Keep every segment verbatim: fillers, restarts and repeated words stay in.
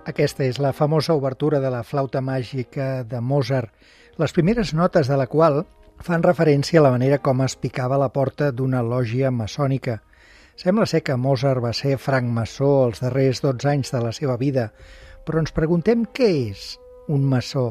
Aquesta és la famosa obertura de la flauta màgica de Mozart, les primeres notes de la qual fan referència a la manera com es picava la porta d'una lògia maçònica. Sembla ser que Mozart va ser francmaçó els darrers dotze anys de la seva vida, però ens preguntem què és un maçó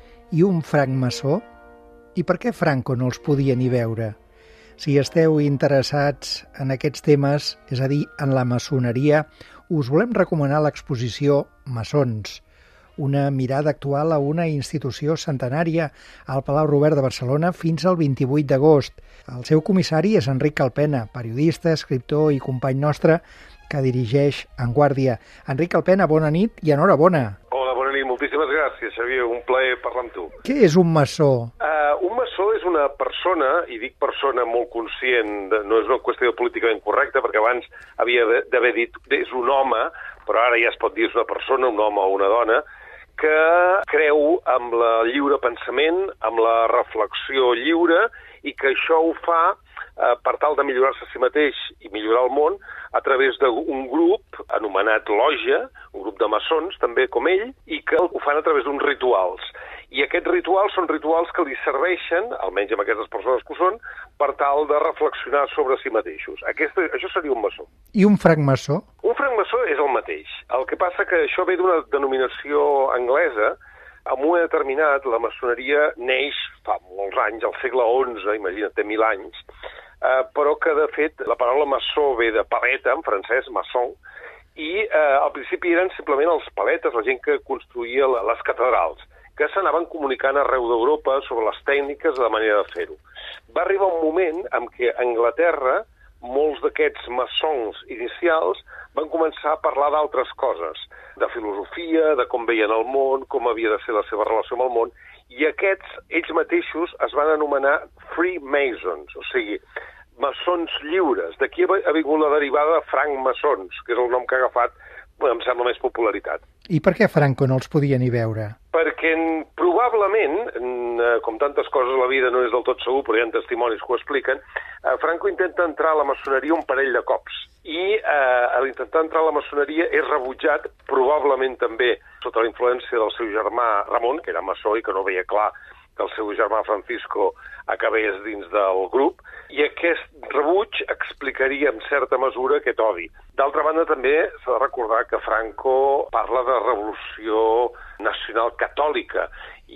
i un francmaçó i per què Franco no els podia ni veure. Si esteu interessats en aquests temes, és a dir, en la maçoneria, us volem recomanar l'exposició Maçons, una mirada actual a una institució centenària al Palau Robert de Barcelona fins al vint-i-vuit d'agost. El seu comissari és Enric Calpena, periodista, escriptor i company nostre que dirigeix En Guàrdia. Enric Calpena, bona nit i enhorabona. Hola, bona nit, moltíssimes gràcies, Xavier, un plaer parlar amb tu. Què és un maçó? Uh, un maçó és una persona, i dic persona molt conscient, de, no és una qüestió políticament correcta, perquè abans havia d'haver dit és un home, però ara ja es pot dir és una persona, un home o una dona, que creu amb el lliure pensament, amb la reflexió lliure, i que això ho fa eh, per tal de millorar-se a si mateix i millorar el món a través d'un grup anomenat lògia, un grup de maçons, també com ell, i que ho fan a través d'uns rituals. I aquests rituals són rituals que li serveixen, almenys amb aquestes persones que ho són, per tal de reflexionar sobre si mateixos. Aquesta, això seria un maçó. I un francmaçó? Un francmaçó és el mateix. El que passa que això ve d'una denominació anglesa. En un moment determinat, la maçoneria neix fa molts anys, al segle onze, imagina't, té mil anys, eh, però que, de fet, la paraula maçó ve de paleta, en francès, maçon, i eh, al principi eren simplement els paletes, la gent que construïa les catedrals, que s'anaven comunicant arreu d'Europa sobre les tècniques de la manera de fer-ho. Va arribar un moment en què a Anglaterra molts d'aquests maçons inicials van començar a parlar d'altres coses, de filosofia, de com veien el món, com havia de ser la seva relació amb el món, i aquests, ells mateixos, es van anomenar Freemasons, o sigui, maçons lliures. D'aquí ha vingut la derivada de francmaçons, que és el nom que ha agafat, bueno, em sembla més popularitat. I per què Franco no els podia ni veure? Perquè probablement, com tantes coses a la vida no és del tot segur, però hi ha testimonis que ho expliquen, Franco intenta entrar a la maçoneria un parell de cops. I eh, a l'intentar entrar a la maçoneria és rebutjat, probablement també sota la influència del seu germà Ramon, que era maçó i que no veia clar que el seu germà Francisco acabés dins del grup, i aquest rebuig explicaria en certa mesura aquest odi. D'altra banda, també s'ha de recordar que Franco parla de revolució nacional catòlica,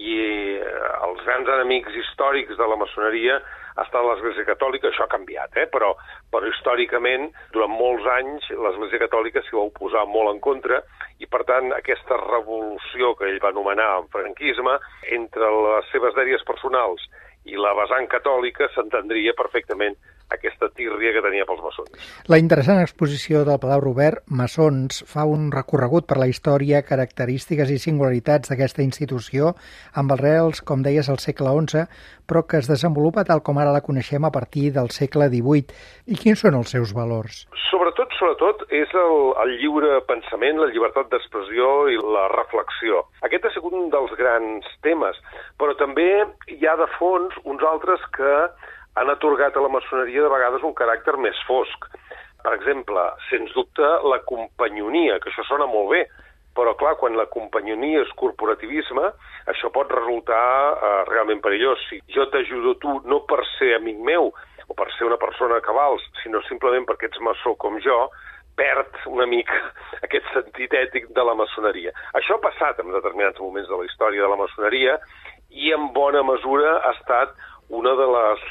i els grans enemics històrics de la maçoneria ha estat l'Església Catòlica. Això ha canviat, eh? però, però històricament, durant molts anys, l'Església Catòlica s'hi va oposar molt en contra, i per tant aquesta revolució que ell va anomenar en franquisme, entre les seves dèries personals i la vessant catòlica, s'entendria perfectament aquesta tírria que tenia pels maçons. La interessant exposició del Palau Robert, Maçons, fa un recorregut per la història, característiques i singularitats d'aquesta institució, amb arrels, com deies, al segle onze, però que es desenvolupa tal com ara la coneixem a partir del segle divuit. I quins són els seus valors? Sobretot, sobretot, és el, el lliure pensament, la llibertat d'expressió i la reflexió. Aquest ha sigut un dels grans temes, però també hi ha de fons uns altres que han atorgat a la maçoneria de vegades un caràcter més fosc. Per exemple, sens dubte, la companyonia, que això sona molt bé, però clar, quan la companyonia és corporativisme, això pot resultar eh, realment perillós. Si jo t'ajudo tu no per ser amic meu o per ser una persona que vals, sinó simplement perquè ets maçó com jo, perd una mica aquest sentit ètic de la maçoneria. Això ha passat en determinats moments de la història de la maçoneria i en bona mesura ha estat una de les,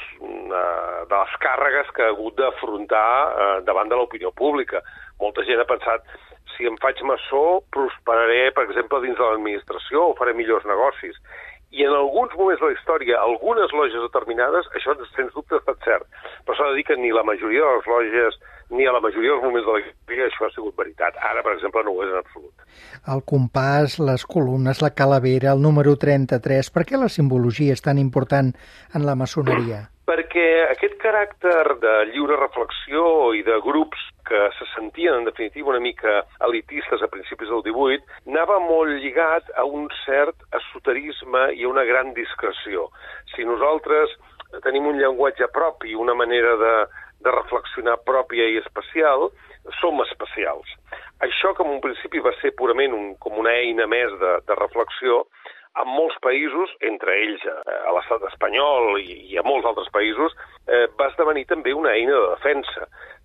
de les càrregues que ha hagut d'afrontar davant de l'opinió pública. Molta gent ha pensat, si em faig maçó, prosperaré, per exemple, dins de l'administració o faré millors negocis. I en alguns moments de la història, algunes lògies determinades, això sens dubte ha estat cert. Però s'ha de dir que ni la majoria de les lògies ni a la majoria dels moments de la història això ha sigut veritat. Ara, per exemple, no ho és en absolut. El compàs, les columnes, la calavera, el número trenta-tres... Per què la simbologia és tan important en la maçoneria? Perquè aquest caràcter de lliure reflexió i de grups que se sentien, en definitiva, una mica elitistes a principis del divuit, anava molt lligat a un cert esoterisme i a una gran discreció. Si nosaltres tenim un llenguatge propi, una manera de de reflexionar pròpia i especial, som especials. Això, que en un principi va ser purament un, com una eina més de, de reflexió, en molts països, entre ells a l'estat espanyol i, i a molts altres països, eh, va esdevenir també una eina de defensa.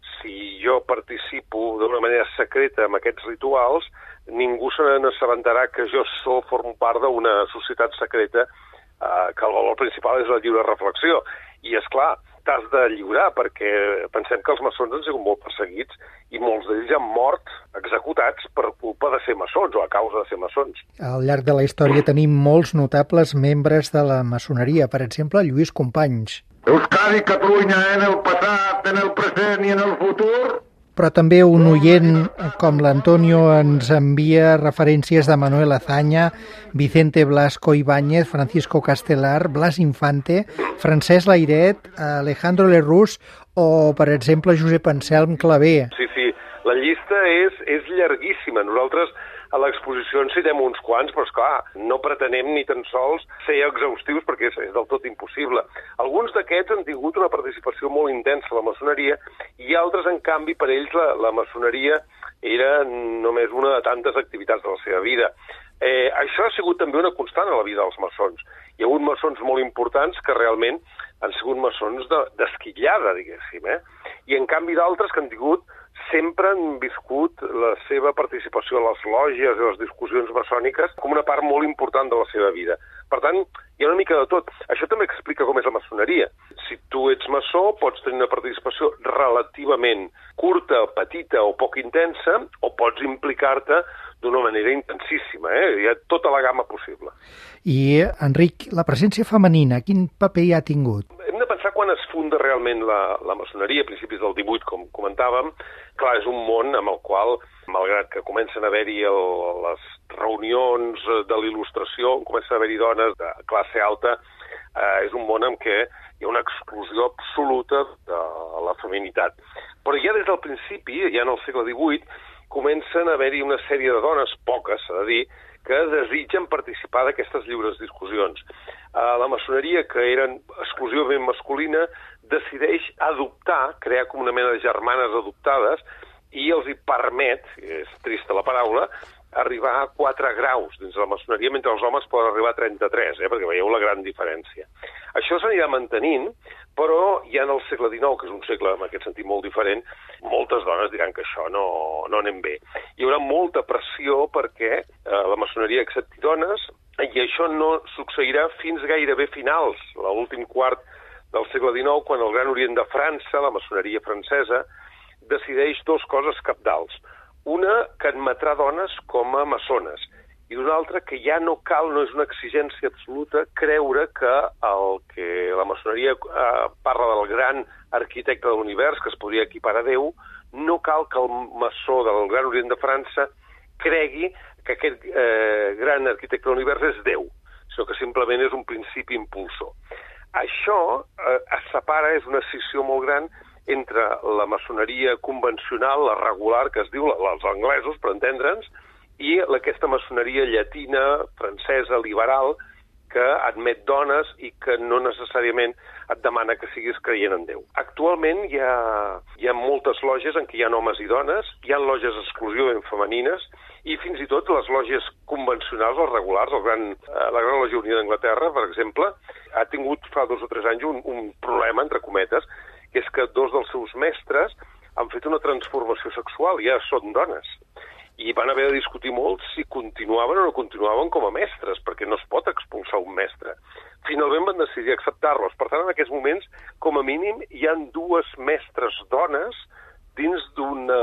Si jo participo d'una manera secreta en aquests rituals, ningú se n'assabentarà que jo so, formo part d'una societat secreta eh, que el valor principal és la lliure reflexió. I, és clar, t'has de lliurar, perquè pensem que els maçons han sigut molt perseguits i molts d'ells han mort executats per culpa de ser maçons o a causa de ser maçons. Al llarg de la història tenim molts notables membres de la maçoneria, per exemple, Lluís Companys. Euskadi i Catalunya en el passat, en el present i en el futur. Però també un oient com l'Antonio ens envia referències de Manuel Azaña, Vicente Blasco Ibáñez, Francisco Castelar, Blas Infante, Francesc Layret, Alejandro Lerroux o, per exemple, Josep Anselm Clavé. Sí, sí, la llista és, és llarguíssima. Nosaltres a l'exposició en citem uns quants, però, esclar, no pretenem ni tan sols ser exhaustius perquè és, és del tot impossible. Alguns d'aquests han tingut una participació molt intensa a la maçoneria i altres, en canvi, per ells la, la maçoneria era només una de tantes activitats de la seva vida. Eh, això ha sigut també una constant a la vida dels maçons. Hi ha hagut maçons molt importants que realment han sigut maçons d'esquitllada, diguéssim, eh? I en canvi d'altres que han tingut sempre han viscut la seva participació a les lògies i les discussions maçòniques com una part molt important de la seva vida. Per tant, hi ha una mica de tot. Això també explica com és la maçoneria. Si tu ets maçó, pots tenir una participació relativament curta, petita o poc intensa, o pots implicar-te d'una manera intensíssima. Eh? Hi ha tota la gamma possible. I, Enric, la presència femenina, quin paper hi ha tingut? Hem de pensar quan es funda realment la, la maçoneria, a principis del divuit, com comentàvem. Clar, és un món amb el qual, malgrat que comencen a haver-hi el, les reunions de l'il·lustració, comencen a haver-hi dones de classe alta, eh, és un món en què hi ha una explosió absoluta de la feminitat. Però ja des del principi, ja en el segle divuit, comencen a haver-hi una sèrie de dones, poques, s'ha de dir, que desitgen participar d'aquestes lliures discussions. Eh, la maçoneria, que era exclusivament masculina, decideix adoptar, crear com una mena de germanes adoptades, i els hi permet, és trista la paraula, arribar a quatre graus dins de la maçoneria, mentre els homes poden arribar a trenta-tres, eh, perquè veieu la gran diferència. Això s'anirà mantenint, però ja en el segle dinou, que és un segle en aquest sentit molt diferent, moltes dones diran que això no, no anem bé. Hi haurà molta pressió perquè eh, la maçoneria accepti dones, i això no succeirà fins gairebé finals, l'últim quart del segle dinou, quan el Gran Orient de França, la maçoneria francesa, decideix dues coses cabdals. Una, que admetrà dones com a maçones, i una altra, que ja no cal, no és una exigència absoluta, creure que el que la maçoneria eh, parla del gran arquitecte de l'univers, que es podria equipar a Déu, no cal que el maçó del Gran Orient de França cregui que aquest eh, gran arquitecte de l'univers és Déu, sinó que simplement és un principi impulsor. Això eh, es separa, és una escissió molt gran entre la maçoneria convencional, la regular, que es diu, els anglesos, per entendre'ns, i aquesta maçoneria llatina, francesa, liberal, que admet dones i que no necessàriament et demana que siguis creient en Déu. Actualment hi ha, hi ha moltes lògies en què hi ha homes i dones, hi ha lògies exclusivament femenines, i fins i tot les lògies convencionals, els regulars, el gran, la Gran Lògia Unida d'Anglaterra, per exemple, ha tingut fa dos o tres anys un, un problema, entre cometes, que és que dos dels seus mestres han fet una transformació sexual, ja són dones. I van haver de discutir molt si continuaven o no continuaven com a mestres, perquè no es pot expulsar un mestre. Finalment van decidir acceptar-los. Per tant, en aquests moments, com a mínim, hi ha dues mestres dones dins d'una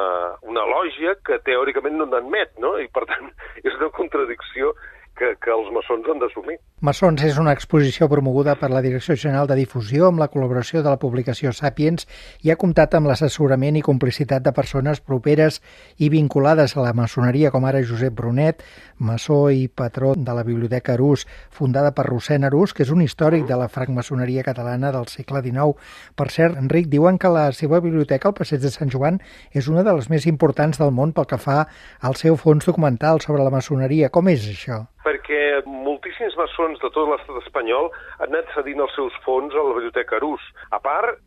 una lògia que teòricament no n'admet, no? I, per tant, és una contradicció que, que els maçons han d'assumir. Maçons és una exposició promoguda per la Direcció General de Difusió amb la col·laboració de la publicació Sàpiens i ha comptat amb l'assessorament i complicitat de persones properes i vinculades a la maçoneria, com ara Josep Brunet, maçó i patró de la Biblioteca Arús, fundada per Rossèn Arús, que és un històric de la francmaçoneria catalana del segle dinou. Per cert, Enric, diuen que la seva biblioteca, al Passeig de Sant Joan, és una de les més importants del món pel que fa al seu fons documental sobre la maçoneria. Com és això? Perquè moltíssims maçons de tot l'estat espanyol han anat cedint els seus fons a la Biblioteca Arús. A part, hi ha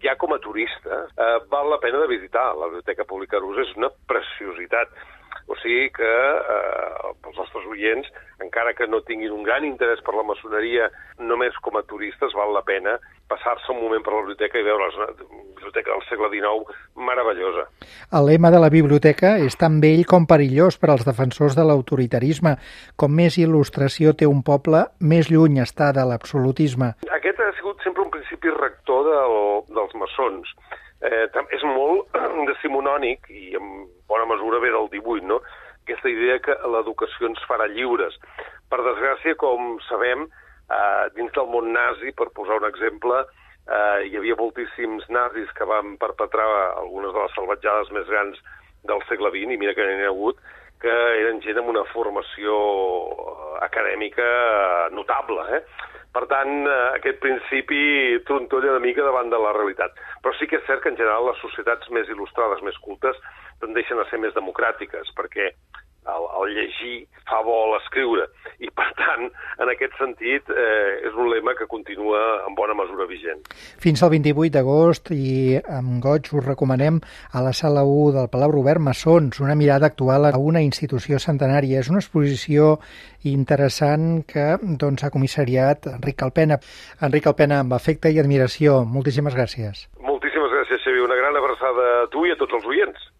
ja com a turista, eh, val la pena de visitar. La Biblioteca Pública Arús és una preciositat. O sigui que eh, els nostres oients, encara que no tinguin un gran interès per la maçoneria, només com a turistes val la pena passar-se un moment per la biblioteca i veure la biblioteca del segle dinou meravellosa. El lema de la biblioteca és tan vell com perillós per als defensors de l'autoritarisme. Com més il·lustració té un poble, més lluny està de l'absolutisme. Aquest ha sigut sempre un principi rector del, dels maçons. Eh, és molt decimonònic i en bona mesura ve del divuit, no? Aquesta idea que l'educació ens farà lliures. Per desgràcia, com sabem, eh, dins del món nazi, per posar un exemple, eh, hi havia moltíssims nazis que van perpetrar algunes de les salvatjades més grans del segle vint, i mira que n'hi ha hagut, que eren gent amb una formació acadèmica notable, eh? Per tant, aquest principi trontolla una mica davant de la realitat. Però sí que és cert que, en general, les societats més il·lustrades, més cultes, tendeixen a ser més democràtiques, perquè el, el llegir fa bo l'escriure. I, per tant, en aquest sentit, eh, és un lema que continua en bona mesura vigent. Fins al vint-i-vuit d'agost, i amb goig us recomanem a la sala u del Palau Robert Maçons, una mirada actual a una institució centenària. És una exposició interessant que doncs, ha comissariat Enric Calpena. Enric Calpena, amb afecte i admiració, moltíssimes gràcies. Moltíssimes gràcies, Xavier. Una gran abraçada a tu i a tots els oients.